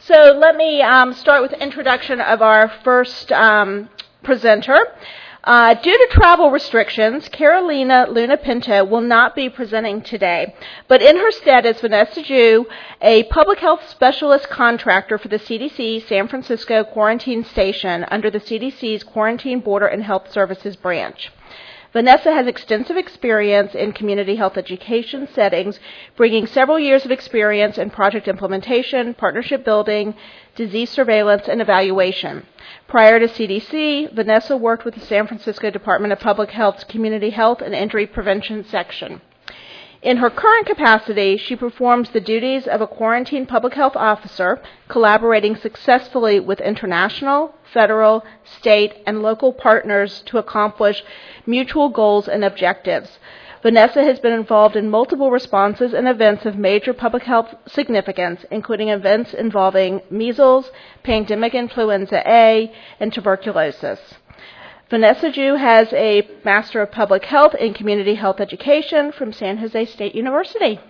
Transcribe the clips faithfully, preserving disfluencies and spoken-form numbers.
So let me um, start with the introduction of our first um, presenter. Uh, due to travel restrictions, Carolina Luna Pinto will not be presenting today, but in her stead is Vanessa Ju, a public health specialist contractor for the C D C San Francisco Quarantine Station under the C D C's Quarantine Border and Health Services branch. Vanessa has extensive experience in community health education settings, bringing several years of experience in project implementation, partnership building, disease surveillance, and evaluation. Prior to C D C, Vanessa worked with the San Francisco Department of Public Health's Community Health and Injury Prevention section. In her current capacity, she performs the duties of a quarantine public health officer, collaborating successfully with international, federal, state, and local partners to accomplish mutual goals and objectives. Vanessa has been involved in multiple responses and events of major public health significance, including events involving measles, pandemic influenza A, and tuberculosis. Vanessa Ju has a Master of Public Health in Community Health Education from San Jose State University.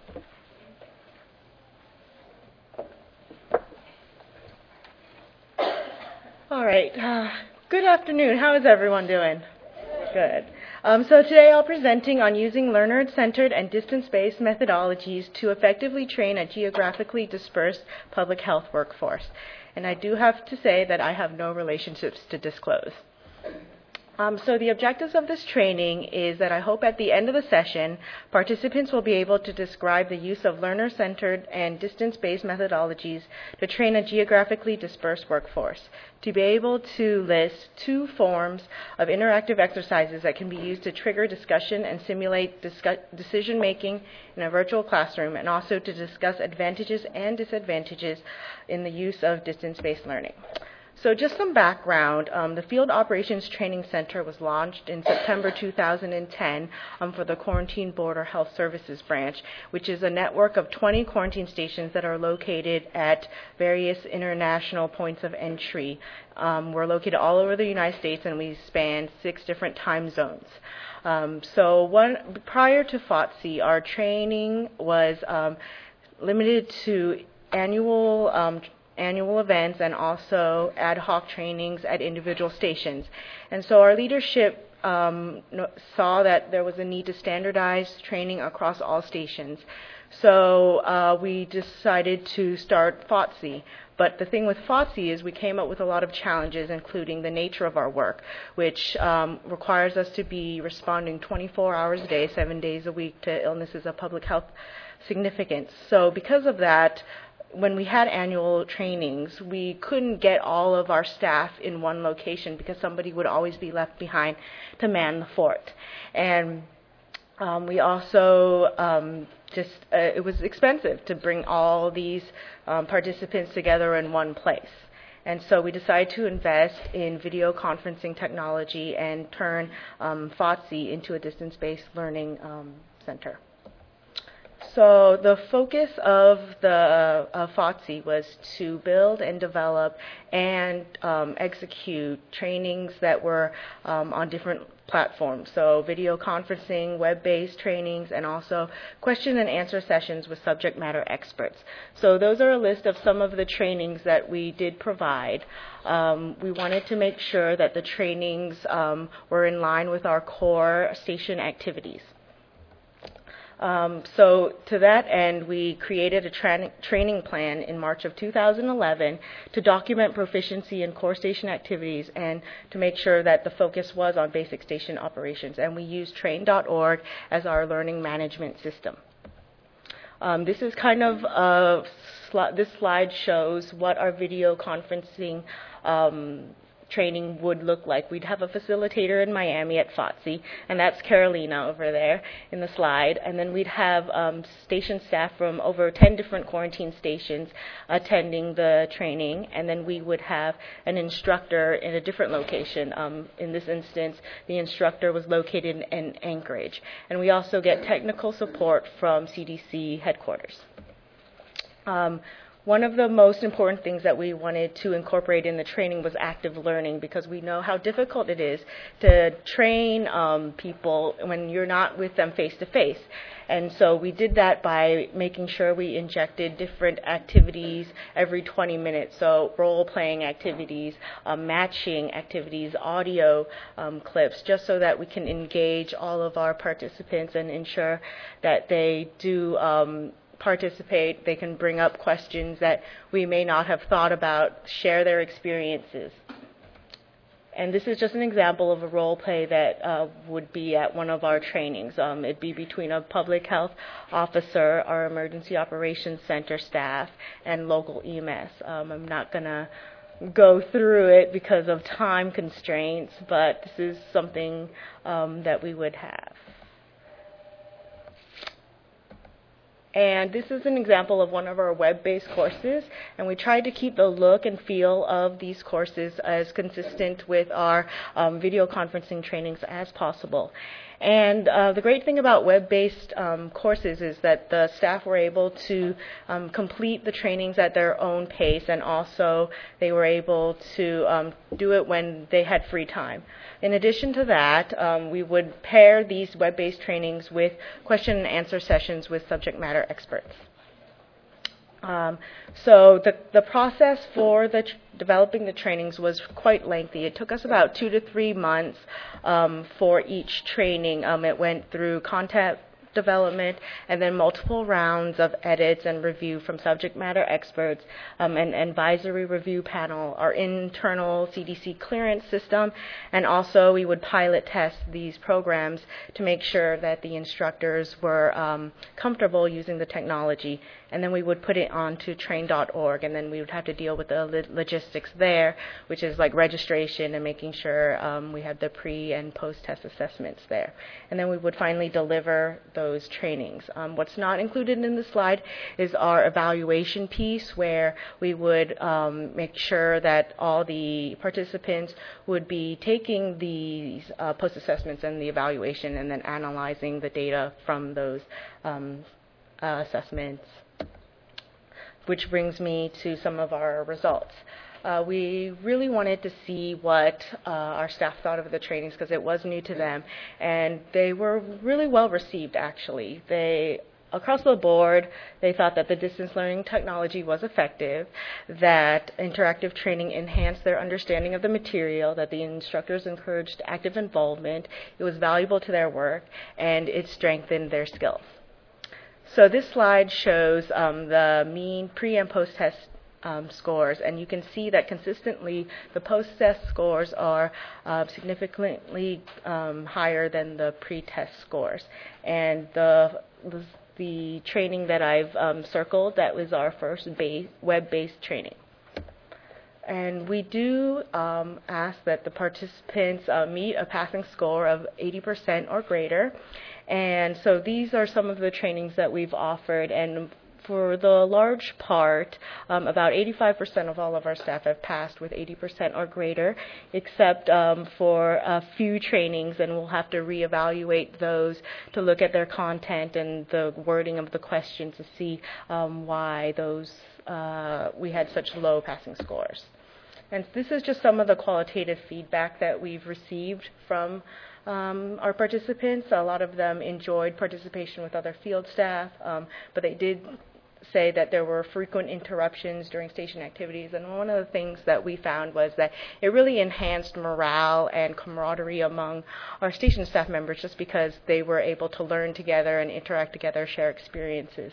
All right. Uh, good afternoon. How is everyone doing? Good. Um, so today I'll be presenting on using learner-centered and distance-based methodologies to effectively train a geographically dispersed public health workforce. And I do have to say that I have no relationships to disclose. Um, so the objectives of this training is that I hope at the end of the session, participants will be able to describe the use of learner-centered and distance-based methodologies to train a geographically dispersed workforce, to be able to list two forms of interactive exercises that can be used to trigger discussion and simulate discuss- decision-making in a virtual classroom, and also to discuss advantages and disadvantages in the use of distance-based learning. So just some background, um, the Field Operations Training Center was launched in September two thousand ten um, for the Quarantine Border Health Services branch, which is a network of twenty quarantine stations that are located at various international points of entry. Um, we're located all over the United States, and we span six different time zones. Um, so one, prior to F O T C, our training was um, limited to annual um, annual events and also ad hoc trainings at individual stations. And so our leadership um, saw that there was a need to standardize training across all stations. So uh, we decided to start F O T C. But the thing with F O T C is we came up with a lot of challenges, including the nature of our work, which um, requires us to be responding twenty-four hours a day, seven days a week to illnesses of public health significance. So because of that, when we had annual trainings, we couldn't get all of our staff in one location because somebody would always be left behind to man the fort. And um, we also um, just, uh, it was expensive to bring all these um, participants together in one place. And so we decided to invest in video conferencing technology and turn um, F O T C into a distance-based learning um, center. So the focus of the uh, F O T C was to build and develop and um, execute trainings that were um, on different platforms. So video conferencing, web-based trainings, and also question and answer sessions with subject matter experts. So those are a list of some of the trainings that we did provide. Um, we wanted to make sure that the trainings um, were in line with our core station activities. Um, so to that end, we created a tra- training plan in March of two thousand eleven to document proficiency in core station activities and to make sure that the focus was on basic station operations. And we used train dot org as our learning management system. Um, this is kind of, a sli- this slide shows what our video conferencing um, training would look like. We'd have a facilitator in Miami at F O T C, and that's Carolina over there in the slide. And then we'd have um, station staff from over ten different quarantine stations attending the training, and then we would have an instructor in a different location. Um, in this instance, the instructor was located in, in Anchorage. And we also get technical support from C D C headquarters. Um, one of the most important things that we wanted to incorporate in the training was active learning, because we know how difficult it is to train um, people when you're not with them face to face. And so we did that by making sure we injected different activities every twenty minutes. So role-playing activities, um, matching activities, audio um, clips, just so that we can engage all of our participants and ensure that they do um, participate. They can bring up questions that we may not have thought about, share their experiences. And this is just an example of a role play that uh, would be at one of our trainings. Um, it'd be between a public health officer, our emergency operations center staff, and local E M S. Um, I'm not going to go through it because of time constraints, but this is something um, that we would have. And this is an example of one of our web-based courses, and we tried to keep the look and feel of these courses as consistent with our um, video conferencing trainings as possible. And uh, the great thing about web-based um, courses is that the staff were able to um, complete the trainings at their own pace, and also they were able to um, do it when they had free time. In addition to that, um, we would pair these web-based trainings with question and answer sessions with subject matter experts. Um, so the, the process for the tr- developing the trainings was quite lengthy. It took us about two to three months um, for each training. Um, it went through content development and then multiple rounds of edits and review from subject matter experts, um, an advisory review panel, our internal C D C clearance system, and also we would pilot test these programs to make sure that the instructors were um, comfortable using the technology. And then we would put it onto train dot org, and then we would have to deal with the lo- logistics there, which is like registration and making sure um, we had the pre and post-test assessments there. And then we would finally deliver those trainings. Um, what's not included in the slide is our evaluation piece, where we would um, make sure that all the participants would be taking these uh, post-assessments and the evaluation and then analyzing the data from those um, uh, assessments. Which brings me to some of our results. Uh, we really wanted to see what uh, our staff thought of the trainings, because it was new to them, and they were really well received, actually. They, across the board, they thought that the distance learning technology was effective, that interactive training enhanced their understanding of the material, that the instructors encouraged active involvement, it was valuable to their work, and it strengthened their skills. So this slide shows um, the mean pre- and post-test um, scores, and you can see that consistently the post-test scores are uh, significantly um, higher than the pre-test scores. And the, the, the training that I've um, circled, that was our first base, web-based training. And we do um, ask that the participants uh, meet a passing score of eighty percent or greater. And so these are some of the trainings that we've offered. And for the large part, um, about eighty-five percent of all of our staff have passed with eighty percent or greater, except um, for a few trainings, and we'll have to reevaluate those to look at their content and the wording of the questions to see um, why those uh, we had such low passing scores. And this is just some of the qualitative feedback that we've received from um, our participants. A lot of them enjoyed participation with other field staff, um, but they did say that there were frequent interruptions during station activities. And one of the things that we found was that it really enhanced morale and camaraderie among our station staff members, just because they were able to learn together and interact together, share experiences.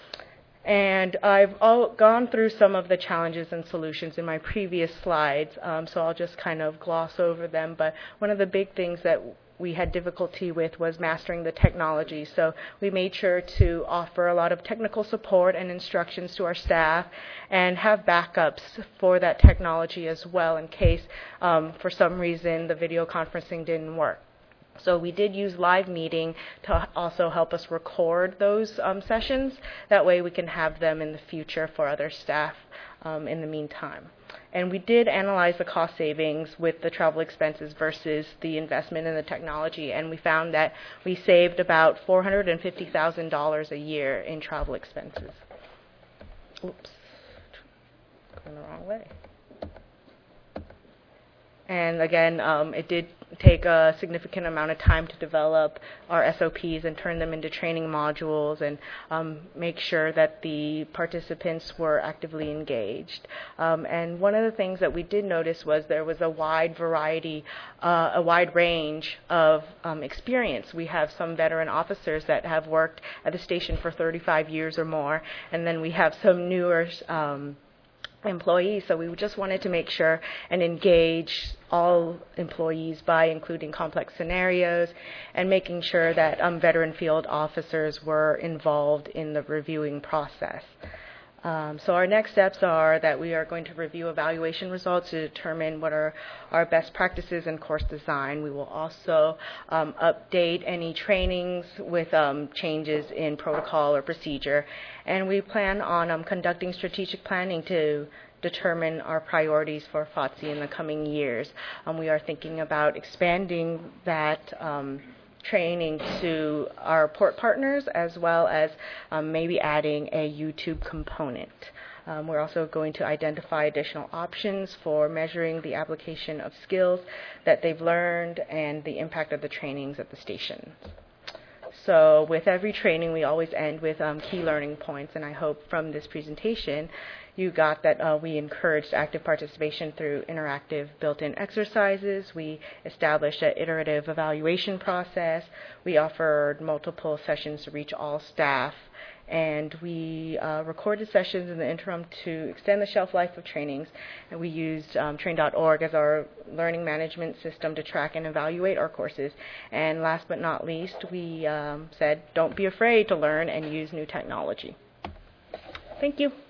And I've all gone through some of the challenges and solutions in my previous slides, um, so I'll just kind of gloss over them. But one of the big things that we had difficulty with was mastering the technology. So we made sure to offer a lot of technical support and instructions to our staff and have backups for that technology as well, in case um, for some reason the video conferencing didn't work. So we did use Live Meeting to also help us record those um, sessions. That way we can have them in the future for other staff um, in the meantime. And we did analyze the cost savings with the travel expenses versus the investment in the technology, and we found that we saved about four hundred fifty thousand dollars a year in travel expenses. Oops. in the wrong way. And again, um, it did take a significant amount of time to develop our S O Ps and turn them into training modules and um, make sure that the participants were actively engaged. Um, and one of the things that we did notice was there was a wide variety, uh, a wide range of um, experience. We have some veteran officers that have worked at the station for thirty-five years or more, and then we have some newer um, employees, so we just wanted to make sure and engage all employees by including complex scenarios and making sure that um, veteran field officers were involved in the reviewing process. Um, so our next steps are that we are going to review evaluation results to determine what are our best practices in course design. We will also um, update any trainings with um, changes in protocol or procedure. And we plan on um, conducting strategic planning to determine our priorities for F O T C in the coming years. Um, we are thinking about expanding that um, training to our port partners, as well as um, maybe adding a YouTube component. Um, we're also going to identify additional options for measuring the application of skills that they've learned and the impact of the trainings at the station. So with every training, we always end with um, key learning points, and I hope from this presentation you got that uh, we encouraged active participation through interactive built-in exercises. We established an iterative evaluation process. We offered multiple sessions to reach all staff, and we uh, recorded sessions in the interim to extend the shelf life of trainings, and we used um, train dot org as our learning management system to track and evaluate our courses. And last but not least, we um, said don't be afraid to learn and use new technology. Thank you.